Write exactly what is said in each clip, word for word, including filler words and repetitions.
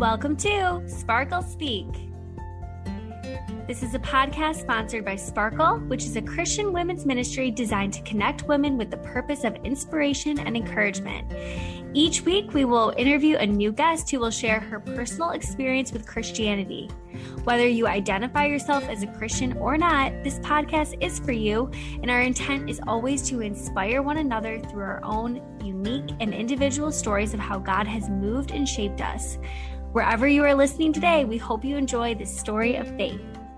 Welcome to Sparkle Speak. This is a podcast sponsored by Sparkle, which is a Christian women's ministry designed to connect women with the purpose of inspiration and encouragement. Each week, we will interview a new guest who will share her personal experience with Christianity. Whether you identify yourself as a Christian or not, this podcast is for you, and our intent is always to inspire one another through our own unique and individual stories of how God has moved and shaped us. Wherever you are listening today, we hope you enjoy this story of faith.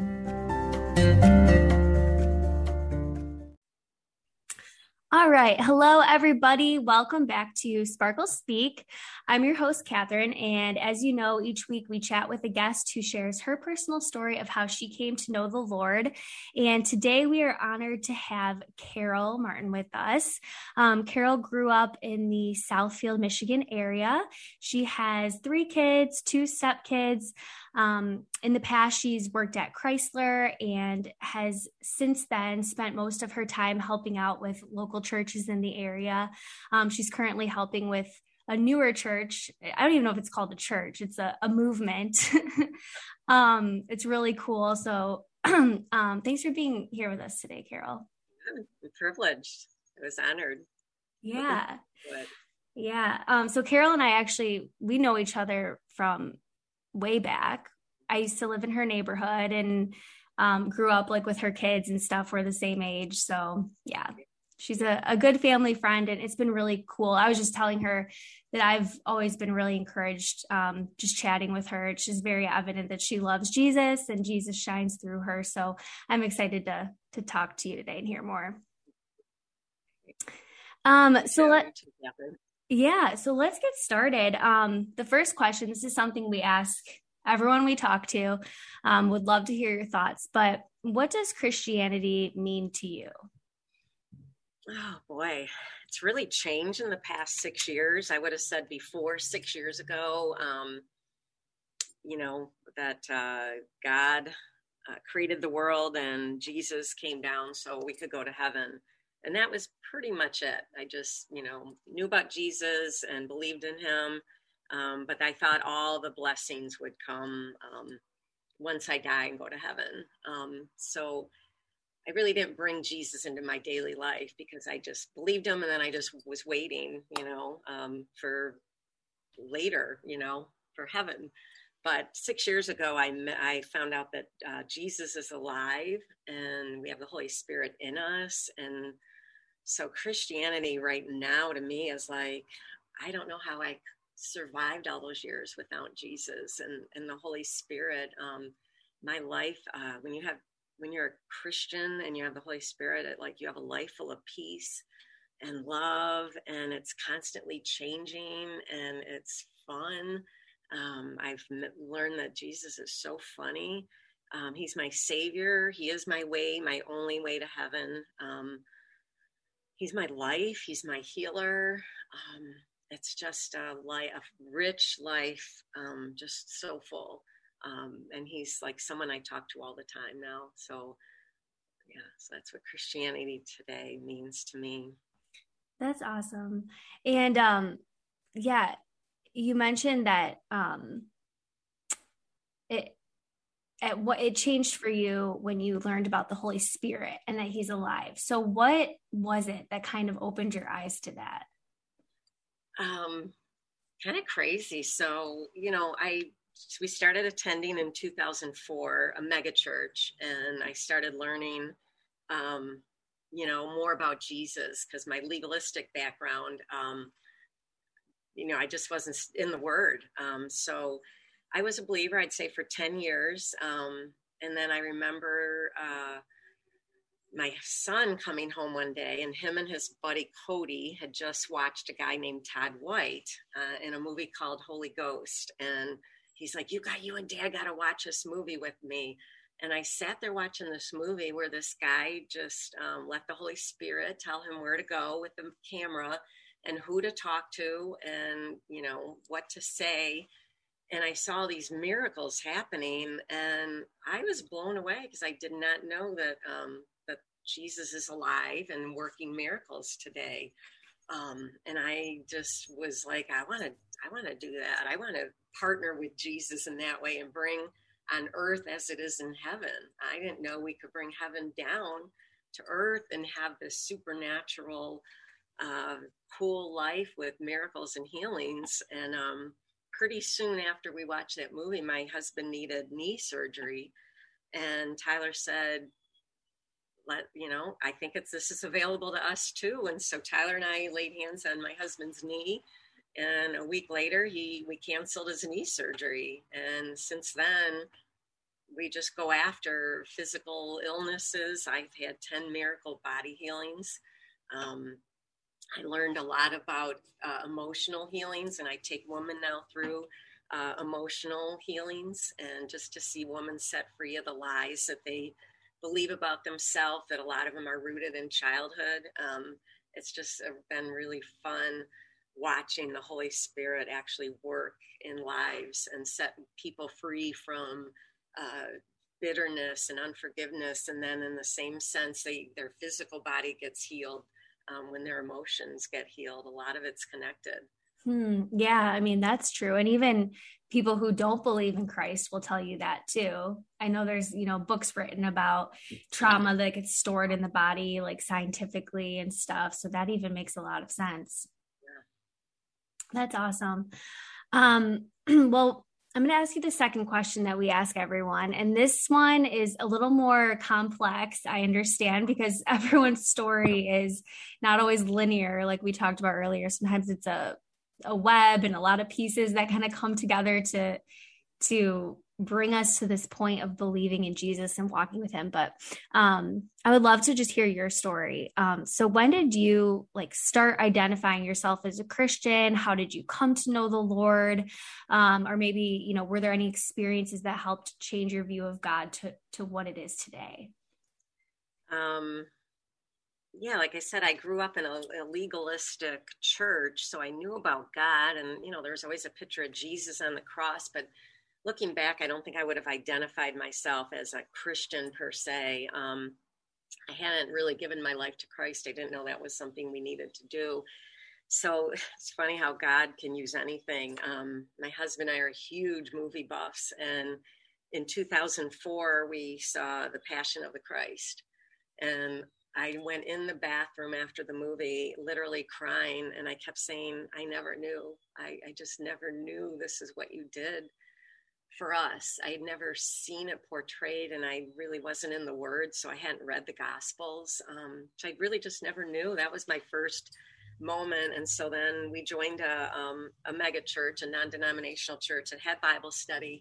All right. Hello, everybody. Welcome back to Sparkle Speak. I'm your host, Catherine, and as you know, each week we chat with a guest who shares her personal story of how she came to know the Lord. And today we are honored to have Carol Martin with us. Um, Carol grew up in the Southfield, Michigan area. She has three kids, two stepkids. Um, in the past, she's worked at Chrysler and has since then spent most of her time helping out with local churches in the area. Um, she's currently helping with a newer church. I don't even know if it's called a church. It's a, a movement. um, it's really cool. So um, thanks for being here with us today, Carol. I'm privileged. I was honored. Yeah. Yeah. Um, so Carol and I actually, we know each other from way back. I used to live in her neighborhood and um, grew up like with her kids and stuff. We're the same age. So yeah, she's a, a good family friend and it's been really cool. I was just telling her that I've always been really encouraged um, just chatting with her. It's just very evident that she loves Jesus and Jesus shines through her. So I'm excited to, to talk to you today and hear more. Um, so let, yeah, so let's get started. Um, the first question, this is something we ask everyone we talk to, um, would love to hear your thoughts, but what does Christianity mean to you? Oh boy, it's really changed in the past six years. I would have said before six years ago, um, you know, that uh, God uh, created the world and Jesus came down so we could go to heaven. And that was pretty much it. I just, you know, knew about Jesus and believed in him. Um, but I thought all the blessings would come um, once I die and go to heaven. Um, so I really didn't bring Jesus into my daily life because I just believed him. And then I just was waiting, you know, um, for later, you know, for heaven. But six years ago, I met, I found out that uh, Jesus is alive and we have the Holy Spirit in us. And so Christianity right now to me is like, I don't know how I survived all those years without Jesus and, and the Holy Spirit. Um, my life, uh, when you have, when you're a Christian and you have the Holy Spirit, it, like you have a life full of peace and love, and it's constantly changing and it's fun. Um, I've m- learned that Jesus is so funny. Um, he's my savior. He is my way, my only way to heaven. Um, he's my life. He's my healer. Um, It's just a life, a rich life, um, just so full. Um, and he's like someone I talk to all the time now. So, yeah, so that's what Christianity today means to me. That's awesome. And um, yeah, you mentioned that um, it at what it changed for you when you learned about the Holy Spirit and that he's alive. So, what was it that kind of opened your eyes to that? Um, kind of crazy. So, you know, I, we started attending in two thousand four, a mega church, and I started learning, um, you know, more about Jesus because my legalistic background, um, you know, I just wasn't in the word. Um, so I was a believer, I'd say for ten years. Um, and then I remember, uh, my son coming home one day, and him and his buddy Cody had just watched a guy named Todd White uh, in a movie called Holy Ghost. And he's like, you got, you and Dad got to watch this movie with me. And I sat there watching this movie where this guy just um, let the Holy Spirit tell him where to go with the camera and who to talk to and, you know, what to say. And I saw these miracles happening and I was blown away because I did not know that, um, that Jesus is alive and working miracles today. Um, and I just was like, I want to, I want to do that. I want to partner with Jesus in that way and bring on earth as it is in heaven. I didn't know we could bring heaven down to earth and have this supernatural, uh, cool life with miracles and healings. And um, pretty soon after we watched that movie, my husband needed knee surgery. And Tyler said, let, you know, I think it's, this is available to us too. And so Tyler and I laid hands on my husband's knee, and a week later he, we canceled his knee surgery. And since then we just go after physical illnesses. I've had ten miracle body healings. Um, I learned a lot about uh, emotional healings, and I take women now through uh, emotional healings, and just to see women set free of the lies that they believe about themselves, that a lot of them are rooted in childhood. Um, it's just been really fun watching the Holy Spirit actually work in lives and set people free from uh, bitterness and unforgiveness. And then in the same sense, they, their physical body gets healed um, when their emotions get healed. A lot of it's connected. Hmm. Yeah, I mean, that's true. And even people who don't believe in Christ will tell you that too. I know there's, you know, books written about trauma that gets stored in the body, like scientifically and stuff. So that even makes a lot of sense. Yeah. That's awesome. Um, well, I'm going to ask you the second question that we ask everyone. And this one is a little more complex, I understand, because everyone's story is not always linear. Like we talked about earlier, sometimes it's a a web and a lot of pieces that kind of come together to to bring us to this point of believing in Jesus and walking with him. But um, I would love to just hear your story. Um, so when did you like start identifying yourself as a Christian? How did you come to know the Lord? Um, or maybe, you know, were there any experiences that helped change your view of God to, to what it is today? Um, yeah, like I said, I grew up in a, a legalistic church, so I knew about God, and, you know, there's always a picture of Jesus on the cross, but looking back, I don't think I would have identified myself as a Christian per se. Um, I hadn't really given my life to Christ. I didn't know that was something we needed to do. So it's funny how God can use anything. Um, my husband and I are huge movie buffs, and in two thousand four, we saw The Passion of the Christ, and I went in the bathroom after the movie, literally crying, and I kept saying, I never knew. I, I just never knew this is what you did for us. I had never seen it portrayed, and I really wasn't in the Word, so I hadn't read the Gospels. Um, so I really just never knew. That was my first moment. And so then we joined a, um, a mega church, a non-denominational church that had Bible study.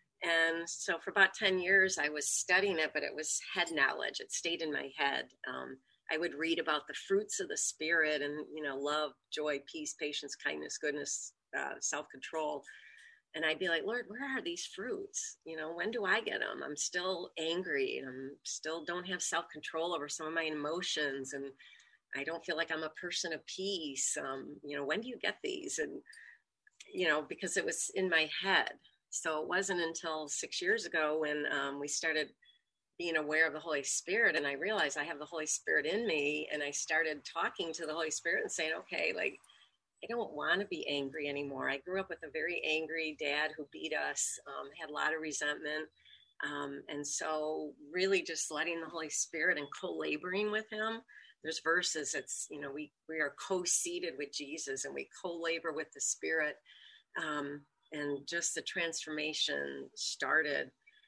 And so for about ten years, I was studying it, but it was head knowledge. It stayed in my head. Um, I would read about the fruits of the Spirit and, you know, love, joy, peace, patience, kindness, goodness, uh, self-control. And I'd be like, Lord, where are these fruits? You know, when do I get them? I'm still angry, and I'm still don't have self-control over some of my emotions. And I don't feel like I'm a person of peace. Um, you know, when do you get these? And, you know, because it was in my head. So it wasn't until six years ago when um, we started being aware of the Holy Spirit, and I realized I have the Holy Spirit in me, and I started talking to the Holy Spirit and saying, okay, like, I don't want to be angry anymore. I grew up with a very angry dad who beat us, um, had a lot of resentment. Um, and so really just letting the Holy Spirit and co-laboring with him. There's verses, it's, you know, we, we are co-seated with Jesus, and we co-labor with the Spirit. Um, and just the transformation started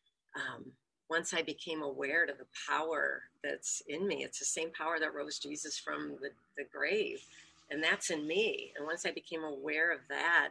um, once I became aware of the power that's in me. It's the same power that rose Jesus from the, the grave, and that's in me. And once I became aware of that,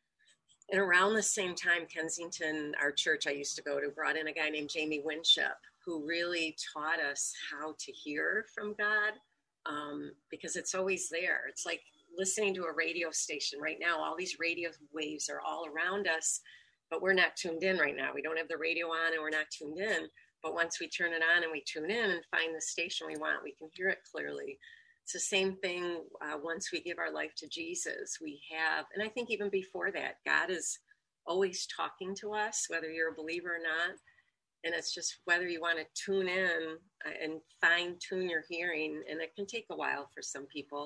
and around the same time, Kensington, our church I used to go to, brought in a guy named Jamie Winship, who really taught us how to hear from God, um, because it's always there. It's like listening to a radio station right now. All these radio waves are all around us, but we're not tuned in right now. We don't have the radio on, and we're not tuned in. But once we turn it on and we tune in and find the station we want, we can hear it clearly. It's the same thing uh, once we give our life to Jesus. We have, and I think even before that, God is always talking to us, whether you're a believer or not. And it's just whether you want to tune in and fine tune your hearing. And it can take a while for some people.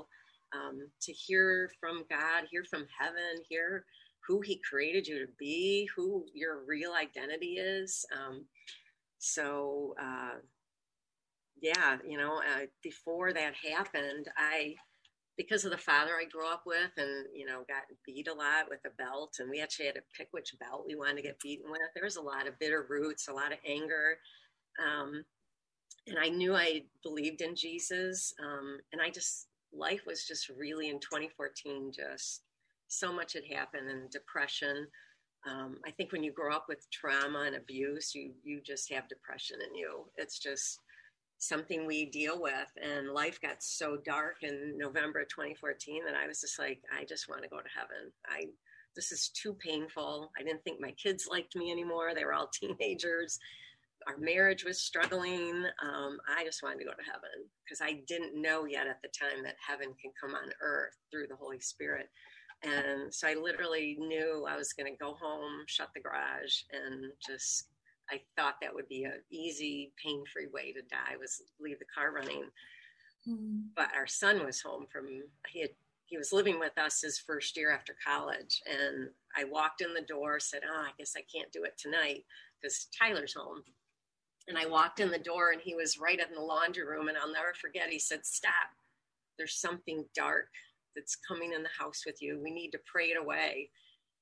um, to hear from God, hear from heaven, hear who he created you to be, who your real identity is. Um, so, uh, yeah, you know, uh, before that happened, I, because of the father I grew up with and, you know, got beat a lot with a belt, and we actually had to pick which belt we wanted to get beaten with. There was a lot of bitter roots, a lot of anger. Um, and I knew I believed in Jesus. Um, and I just, life was just really in twenty fourteen, just so much had happened, and depression. Um, I think when you grow up with trauma and abuse, you, you just have depression in you. It's just something we deal with, and life got so dark in November of twenty fourteen that I was just like, I just want to go to heaven. I, this is too painful. I didn't think my kids liked me anymore. They were all teenagers. Our marriage was struggling. Um, I just wanted to go to heaven because I didn't know yet at the time that heaven can come on earth through the Holy Spirit. And so I literally knew I was going to go home, shut the garage, and just, I thought that would be an easy, pain-free way to die, was leave the car running. Mm. But our son was home from, he had, he was living with us his first year after college. And I walked in the door, said, oh, I guess I can't do it tonight because Tyler's home. And I walked in the door, and he was right in the laundry room. And I'll never forget, he said, stop. There's something dark that's coming in the house with you. We need to pray it away.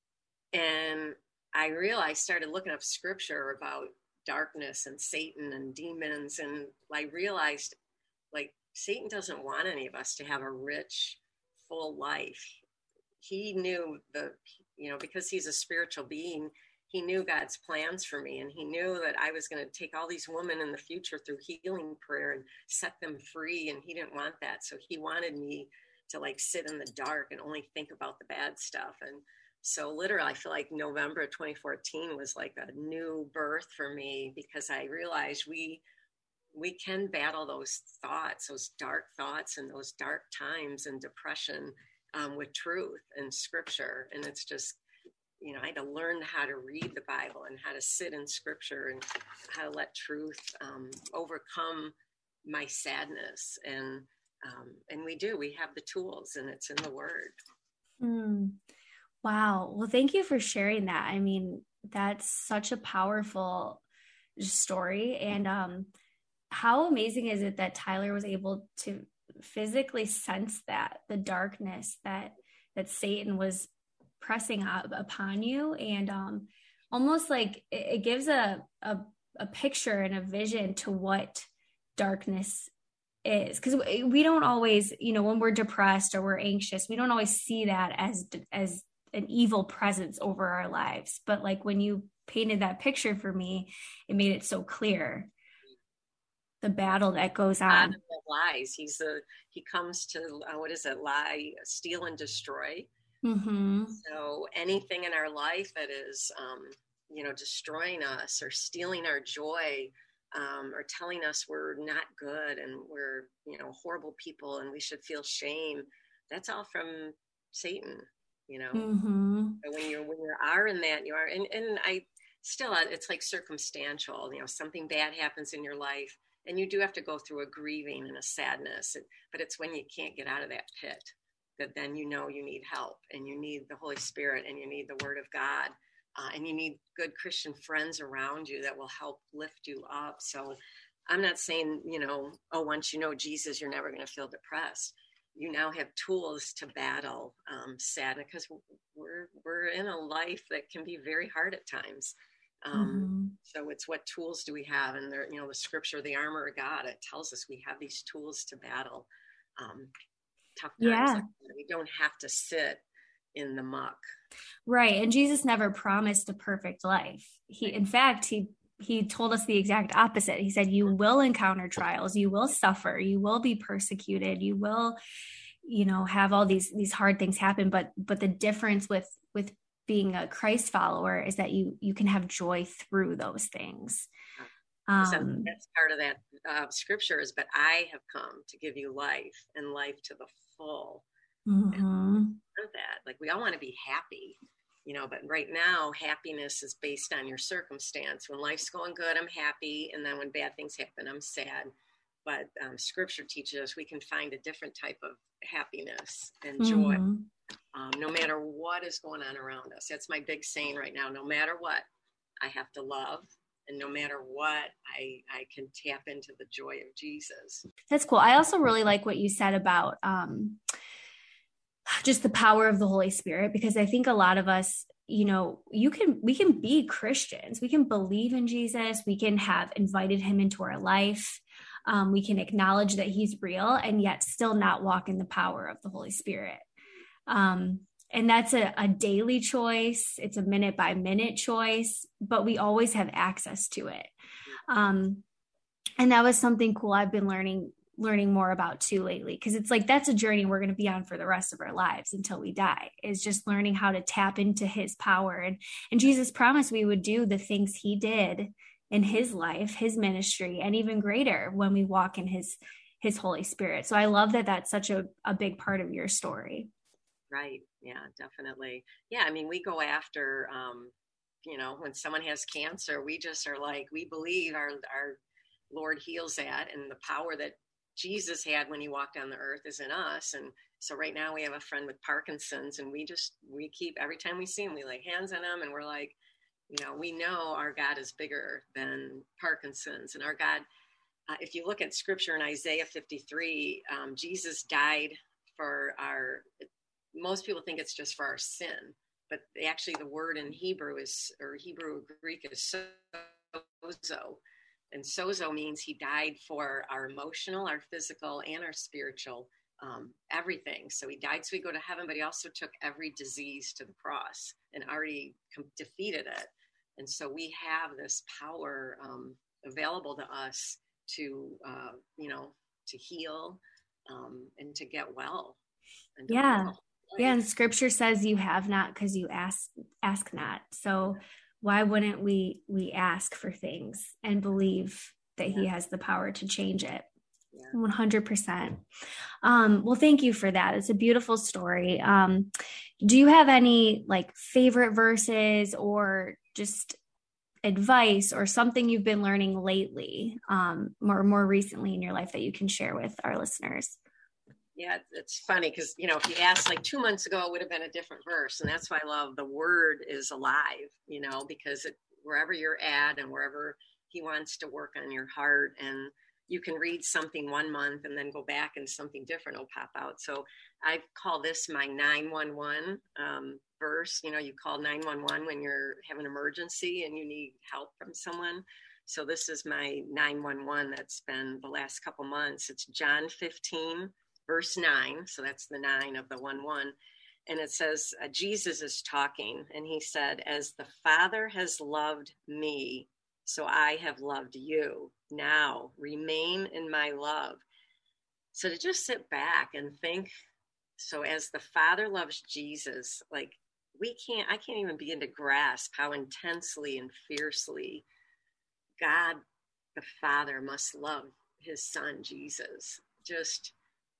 And I realized, started looking up scripture about darkness and Satan and demons. And I realized, like, Satan doesn't want any of us to have a rich, full life. He knew the, you know, because he's a spiritual being, he knew God's plans for me. And he knew that I was going to take all these women in the future through healing prayer and set them free. And he didn't want that. So he wanted me to, like, sit in the dark and only think about the bad stuff. And so literally, I feel like November of twenty fourteen was like a new birth for me, because I realized we we can battle those thoughts, those dark thoughts and those dark times and depression um, with truth and scripture. And it's just, you know, I had to learn how to read the Bible and how to sit in scripture and how to let truth um, overcome my sadness. And um, and we do, we have the tools, and it's in the Word. Mm. Wow. Well, thank you for sharing that. I mean, that's such a powerful story. And um, how amazing is it that Tyler was able to physically sense that, the darkness that, that Satan was pressing up upon you. And um, almost like it, it gives a, a, a picture and a vision to what darkness is, because we don't always, you know, when we're depressed or we're anxious, we don't always see that as, as an evil presence over our lives. But like when you painted that picture for me, it made it so clear, the battle that goes on. Lies. He's a, he comes to, uh, what is it? Lie, steal, and destroy. Mm-hmm. So anything in our life that is, um, you know, destroying us or stealing our joy, um, or telling us we're not good and we're, you know, horrible people and we should feel shame, that's all from Satan. You know, mm-hmm. But when you're, when you are in that, you are, and, and I still, it's like circumstantial, you know, something bad happens in your life and you do have to go through a grieving and a sadness, but it's when you can't get out of that pit that then you know you need help, and you need the Holy Spirit, and you need the Word of God, uh, and you need good Christian friends around you that will help lift you up. So I'm not saying, you know, oh, once you know Jesus, you're never going to feel depressed. You now have tools to battle um, sadness, because we're we're in a life that can be very hard at times. Um, mm-hmm. So it's, what tools do we have? And there, you know, the scripture, the armor of God, it tells us we have these tools to battle um, tough times. Yeah. Like that. We don't have to sit in the muck. Right. And Jesus never promised a perfect life. He, in fact, he he told us the exact opposite. He said, you will encounter trials, you will suffer, you will be persecuted, you will, you know, have all these, these hard things happen. But, but the difference with, with being a Christ follower is that you, you can have joy through those things. Um, so that's part of that uh, scripture is, but I have come to give you life, and life to the full. Mm-hmm. And that, like, we all want to be happy, you know, but right now happiness is based on your circumstance. When life's going good, I'm happy. And then when bad things happen, I'm sad. But um, scripture teaches us we can find a different type of happiness and joy, Mm-hmm. um, no matter what is going on around us. That's my big saying right now. No matter what, I have to love. And no matter what, I, I can tap into the joy of Jesus. That's cool. I also really like what you said about um, just the power of the Holy Spirit, because I think a lot of us, you know, you can, we can be Christians. We can believe in Jesus. We can have invited him into our life. Um, we can acknowledge that he's real and yet still not walk in the power of the Holy Spirit. Um, and that's a, a daily choice. It's a minute by minute choice, but we always have access to it. Um, and that was something cool I've been learning learning more about too lately, because it's like that's a journey we're going to be on for the rest of our lives until we die, is just learning how to tap into his power. And and Jesus promised we would do the things he did in his life, his ministry, and even greater when we walk in his his Holy Spirit. So I love that that's such a, a big part of your story. Right. Yeah, definitely. Yeah. I mean, we go after, um, you know, when someone has cancer, we just are like, we believe our, our Lord heals that, and the power that Jesus had when he walked on the earth is in us. And so right now we have a friend with Parkinson's, and we just, we keep, every time we see him, we lay hands on him, and we're like, you know, we know our God is bigger than Parkinson's. And our God, uh, if you look at scripture in Isaiah fifty-three, um, Jesus died for our, most people think it's just for our sin, but actually the word in Hebrew is, or Hebrew or Greek is sozo. And sozo means he died for our emotional, our physical, and our spiritual, um, everything. So he died so we go to heaven, but he also took every disease to the cross and already com- defeated it. And so we have this power um, available to us to, uh, you know, to heal um, and to get well. And to Yeah. live. Yeah. And scripture says you have not because you ask, ask not. So why wouldn't we, we ask for things and believe that yeah. he has the power to change it? Yeah. one hundred percent. Um, well, thank you for that. It's a beautiful story. Um, do you have any like favorite verses or just advice or something you've been learning lately, um, more, more recently in your life that you can share with our listeners? Yeah, it's funny because, you know, if you asked like two months ago, it would have been a different verse. And that's why I love the word is alive, you know, because it, wherever you're at and wherever he wants to work on your heart, and you can read something one month and then go back and something different will pop out. So I call this my nine one one um, verse. You know, you call nine one one when you're having an emergency and you need help from someone. So this is my nine one one that's been the last couple months. It's John fifteen. Verse nine, so that's the nine of the one one. And it says, uh, Jesus is talking, and he said, as the Father has loved me, so I have loved you. Now remain in my love. So to just sit back and think, so as the Father loves Jesus, like we can't, I can't even begin to grasp how intensely and fiercely God, the Father, must love his son, Jesus. Just,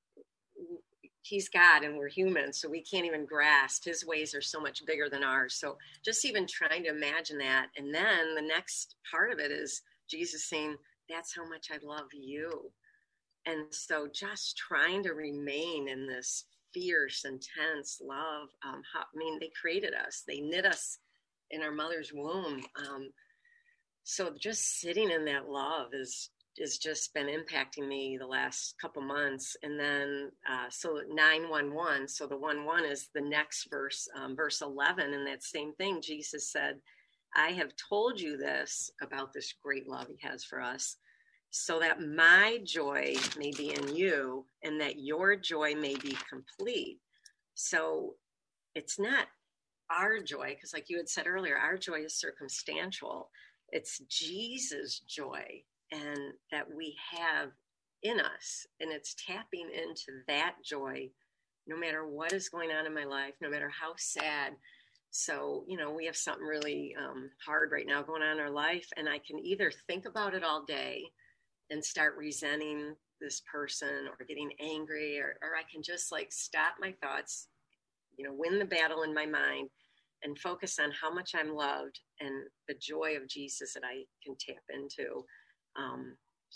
he's God and we're human, so we can't even grasp. His ways are so much bigger than ours. So just even trying to imagine that. And then the next part of it is Jesus saying, that's how much I love you. And so just trying to remain in this fierce, intense love. Um, how, I mean, they created us. They knit us in our mother's womb. Um, so just sitting in that love is has just been impacting me the last couple months. And then, uh, so nine one one, so the one one is the next verse, um, verse eleven. And that same thing, Jesus said, I have told you this about this great love he has for us, so that my joy may be in you and that your joy may be complete. So it's not our joy, because like you had said earlier, our joy is circumstantial. It's Jesus' joy and that we have in us, and it's tapping into that joy no matter what is going on in my life, no matter how sad. So, you know, we have something really um, hard right now going on in our life, and I can either think about it all day and start resenting this person or getting angry, or, or I can just like stop my thoughts, you know, win the battle in my mind and focus on how much I'm loved and the joy of Jesus that I can tap into. Um,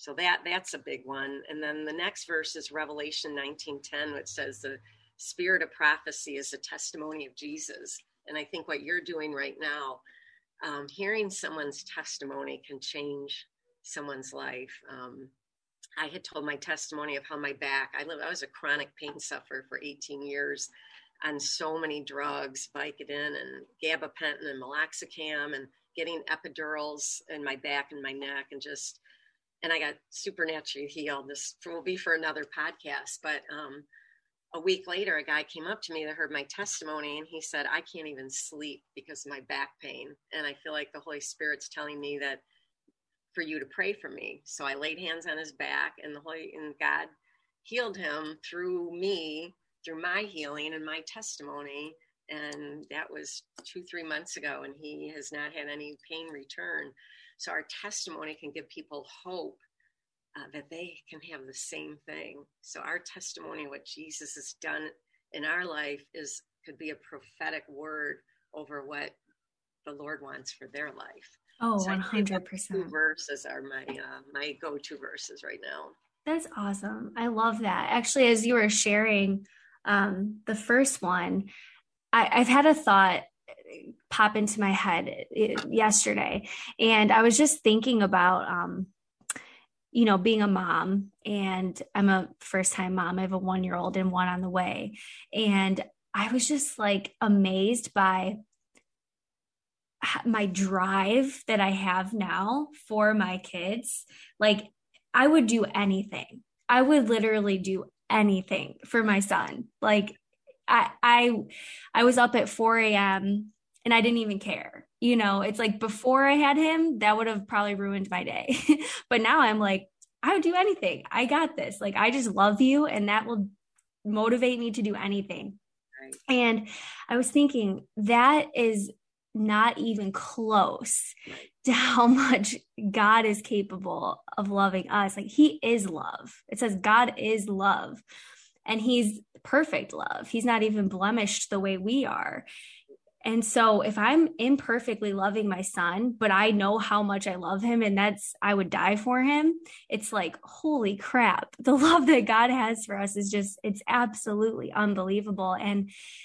so that that's a big one. And then the next verse is Revelation nineteen ten, which says the spirit of prophecy is a testimony of Jesus. And I think what you're doing right now, um, hearing someone's testimony can change someone's life. Um, I had told my testimony of how my back, I live, I was a chronic pain sufferer for eighteen years on so many drugs, Vicodin and gabapentin and meloxicam, and getting epidurals in my back and my neck, and just, and I got supernaturally healed. This will be for another podcast. But um, a week later, a guy came up to me that heard my testimony, and he said, I can't even sleep because of my back pain. And I feel like the Holy Spirit's telling me that for you to pray for me. So I laid hands on his back, and the Holy, and God healed him through me, through my healing and my testimony. And that was two, three months ago, and he has not had any pain return. So our testimony can give people hope uh, that they can have the same thing. So our testimony, what Jesus has done in our life, is could be a prophetic word over what the Lord wants for their life. Oh, so one hundred percent. Two verses are my uh, my go-to verses right now. That's awesome. I love that. Actually, as you were sharing um, the first one, I, I've had a thought pop into my head yesterday, and I was just thinking about, um, you know, being a mom, and I'm a first-time mom. I have a one-year-old and one on the way, and I was just like amazed by my drive that I have now for my kids. Like, I would do anything. I would literally do anything for my son. Like, I, I, I was up at four a.m. and I didn't even care. You know, it's like before I had him, that would have probably ruined my day. But now I'm like, I would do anything. I got this. Like, I just love you, and that will motivate me to do anything. Right. And I was thinking that is not even close to how much God is capable of loving us. Like, he is love. It says God is love, and he's perfect love. He's not even blemished the way we are. And so if I'm imperfectly loving my son, but I know how much I love him, and that's, I would die for him. It's like, holy crap. The love that God has for us is just, it's absolutely unbelievable. And,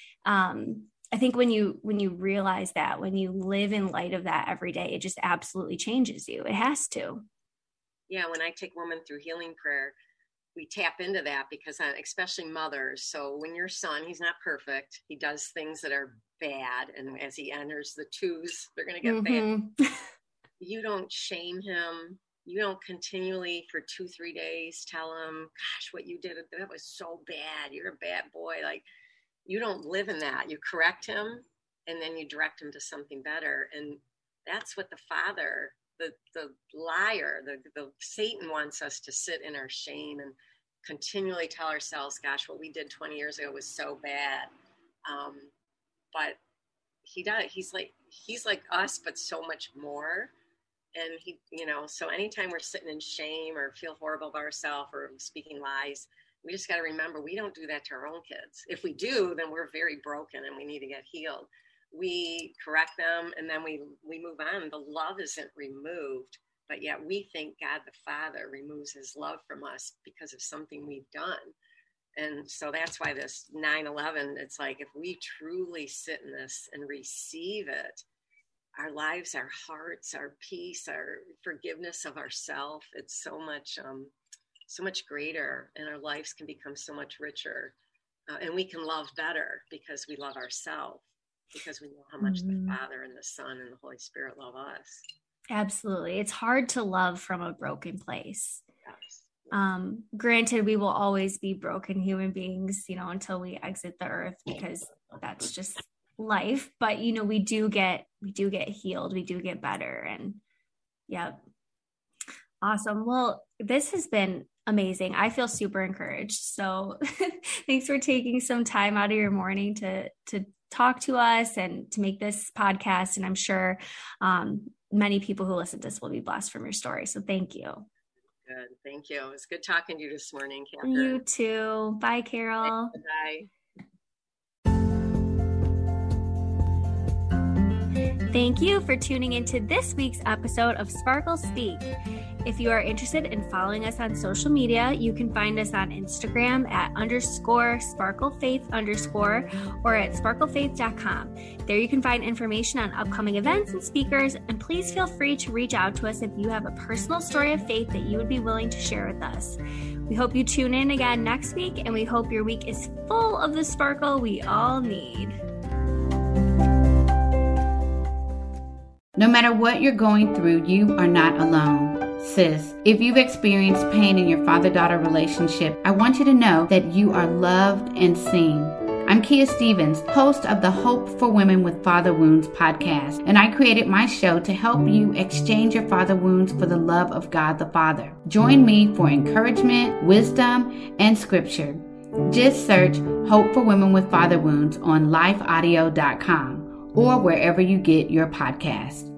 um, I think when you, when you realize that, when you live in light of that every day, it just absolutely changes you. It has to. Yeah. When I take women through healing prayer, we tap into that, because uh, especially mothers. So when your son, he's not perfect. He does things that are bad. And as he enters the twos, they're going to get mm-hmm. bad. You don't shame him. You don't continually for two, three days tell him, gosh, what you did, that was so bad. You're a bad boy. Like, you don't live in that. You correct him, and then you direct him to something better. And that's what the Father, the the liar, the, the Satan wants us to sit in our shame and continually tell ourselves, gosh, what we did twenty years ago was so bad. Um, but he does, he's like, he's like us, but so much more. And he, you know, so anytime we're sitting in shame or feel horrible about ourselves or speaking lies, we just got to remember, we don't do that to our own kids. If we do, then we're very broken and we need to get healed. We correct them, and then we, we move on. The love isn't removed, but yet we think God the Father removes his love from us because of something we've done. And so that's why this nine eleven, it's like, if we truly sit in this and receive it, our lives, our hearts, our peace, our forgiveness of ourselves, it's so much, um, so much greater, and our lives can become so much richer. Uh, and we can love better because we love ourselves, because we know how much mm-hmm. the Father and the Son and the Holy Spirit love us. Absolutely. It's hard to love from a broken place. Yes. Um, granted, we will always be broken human beings, you know, until we exit the earth, because that's just life. But, you know, we do get, we do get healed. We do get better. And yeah. Awesome. Well, this has been amazing. I feel super encouraged. So thanks for taking some time out of your morning to, to talk to us and to make this podcast. And I'm sure um, many people who listen to this will be blessed from your story. So thank you. Good. Thank you. It was good talking to you this morning, Catherine. You too. Bye, Carol. Bye. Thank you for tuning into this week's episode of Sparkle Speak. If you are interested in following us on social media, you can find us on Instagram at underscore sparklefaith underscore or at sparklefaith dot com. There you can find information on upcoming events and speakers, and please feel free to reach out to us if you have a personal story of faith that you would be willing to share with us. We hope you tune in again next week, and we hope your week is full of the sparkle we all need. No matter what you're going through, you are not alone. Sis, if you've experienced pain in your father-daughter relationship, I want you to know that you are loved and seen. I'm Kia Stevens, host of the Hope for Women with Father Wounds podcast, and I created my show to help you exchange your father wounds for the love of God the Father. Join me for encouragement, wisdom, and scripture. Just search Hope for Women with Father Wounds on life audio dot com or wherever you get your podcast.